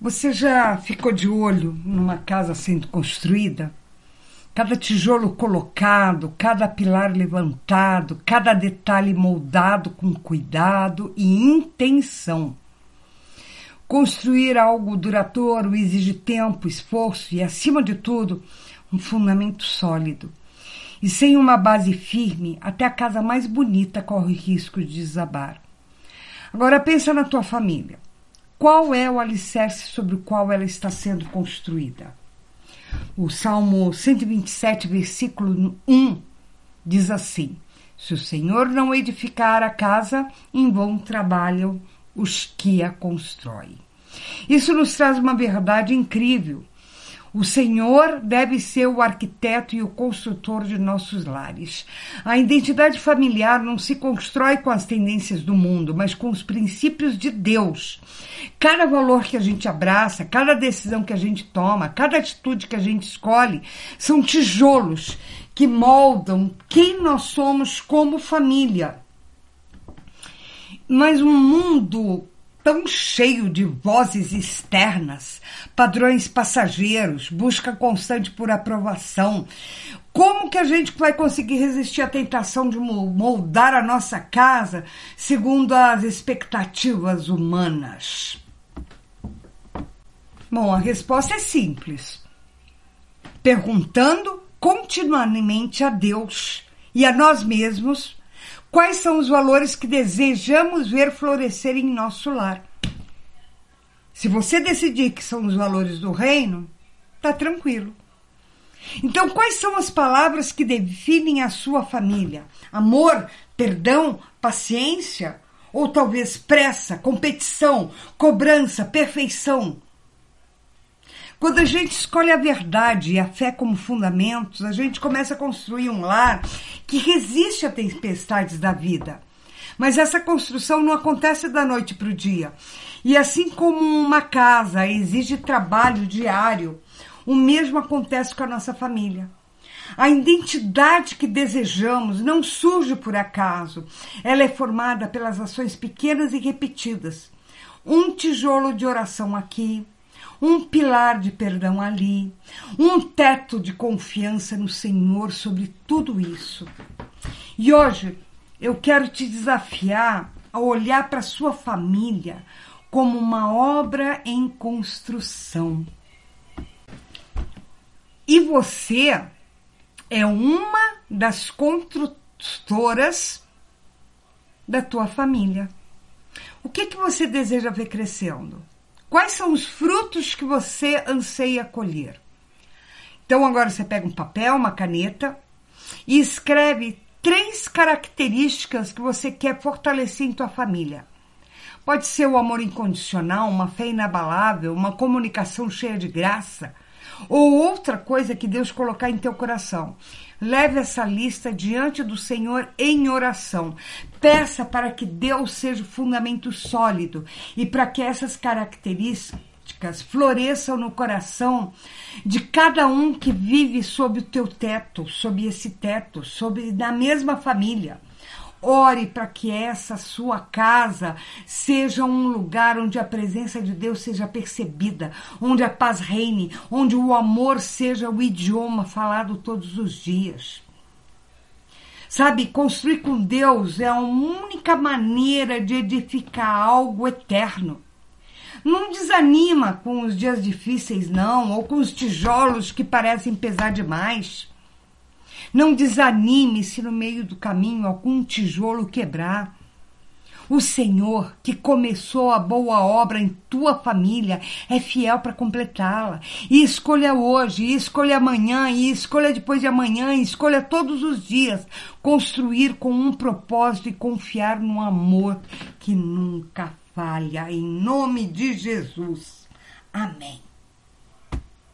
Você já ficou de olho numa casa sendo construída? Cada tijolo colocado, cada pilar levantado, cada detalhe moldado com cuidado e intenção. Construir algo duradouro exige tempo, esforço e, acima de tudo, um fundamento sólido. E sem uma base firme, até a casa mais bonita corre risco de desabar. Agora pensa na tua família. Qual é o alicerce sobre o qual ela está sendo construída? O Salmo 127, versículo 1, diz assim: se o Senhor não edificar a casa, em vão trabalham os que a constroem. Isso nos traz uma verdade incrível. O Senhor deve ser o arquiteto e o construtor de nossos lares. A identidade familiar não se constrói com as tendências do mundo, mas com os princípios de Deus. Cada valor que a gente abraça, cada decisão que a gente toma, cada atitude que a gente escolhe, são tijolos que moldam quem nós somos como família. Mas um mundo tão cheio de vozes externas, padrões passageiros, busca constante por aprovação. Como que a gente vai conseguir resistir à tentação de moldar a nossa casa segundo as expectativas humanas? Bom, a resposta é simples. Perguntando continuamente a Deus e a nós mesmos quais são os valores que desejamos ver florescer em nosso lar. Se você decidir que são os valores do reino, tá tranquilo. Então, quais são as palavras que definem a sua família? Amor, perdão, paciência? Ou talvez pressa, competição, cobrança, perfeição? Quando a gente escolhe a verdade e a fé como fundamentos, a gente começa a construir um lar que resiste a tempestades da vida. Mas essa construção não acontece da noite para o dia. E assim como uma casa exige trabalho diário, o mesmo acontece com a nossa família. A identidade que desejamos não surge por acaso. Ela é formada pelas ações pequenas e repetidas. Um tijolo de oração aqui, um pilar de perdão ali, um teto de confiança no Senhor sobre tudo isso. E hoje eu quero te desafiar a olhar para a sua família como uma obra em construção. E você é uma das construtoras da tua família. O que você deseja ver crescendo? Quais são os frutos que você anseia colher? Então agora você pega um papel, uma caneta e escreve 3 características que você quer fortalecer em tua família. Pode ser o amor incondicional, uma fé inabalável, uma comunicação cheia de graça, ou outra coisa que Deus colocar em teu coração. Leve essa lista diante do Senhor em oração. Peça para que Deus seja o fundamento sólido e para que essas características floresçam no coração de cada um que vive sob o teu teto, sob esse teto, na mesma família. Ore para que essa sua casa seja um lugar onde a presença de Deus seja percebida, onde a paz reine, onde o amor seja o idioma falado todos os dias. Sabe, construir com Deus é a única maneira de edificar algo eterno. Não desanima com os dias difíceis, não, ou com os tijolos que parecem pesar demais. Não desanime se no meio do caminho algum tijolo quebrar. O Senhor, que começou a boa obra em tua família, é fiel para completá-la. E escolha hoje, e escolha amanhã, e escolha depois de amanhã, e escolha todos os dias construir com um propósito e confiar no amor que nunca falha. Em nome de Jesus. Amém.